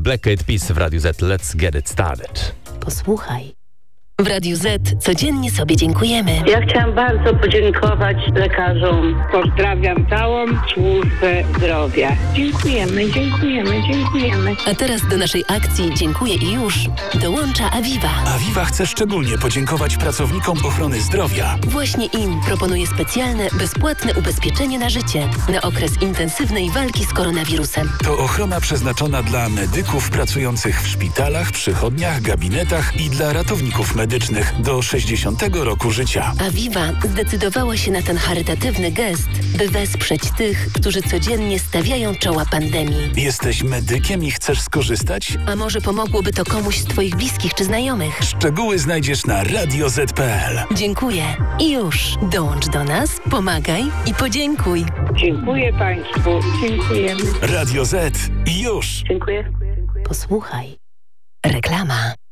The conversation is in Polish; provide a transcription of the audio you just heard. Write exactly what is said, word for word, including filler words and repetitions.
Black Eyed Peas w Radiu Z. Let's get it started. Posłuchaj. W Radiu Z codziennie sobie dziękujemy. Ja chciałam bardzo podziękować lekarzom. Pozdrawiam całą służbę zdrowia. Dziękujemy, dziękujemy, dziękujemy. A teraz do naszej akcji Dziękuję i już dołącza Aviva. Aviva chce szczególnie podziękować pracownikom ochrony zdrowia. Właśnie im proponuje specjalne, bezpłatne ubezpieczenie na życie na okres intensywnej walki z koronawirusem. To ochrona przeznaczona dla medyków pracujących w szpitalach, przychodniach, gabinetach i dla ratowników medycznych do sześćdziesiątego roku życia. Aviva zdecydowała się na ten charytatywny gest, by wesprzeć tych, którzy codziennie stawiają czoła pandemii. Jesteś medykiem i chcesz skorzystać? A może pomogłoby to komuś z Twoich bliskich czy znajomych? Szczegóły znajdziesz na radio zet kropka pe el. Dziękuję. I już. Dołącz do nas, pomagaj i podziękuj. Dziękuję Państwu, dziękujemy. Radio Z i już. Dziękuję. Posłuchaj. Reklama.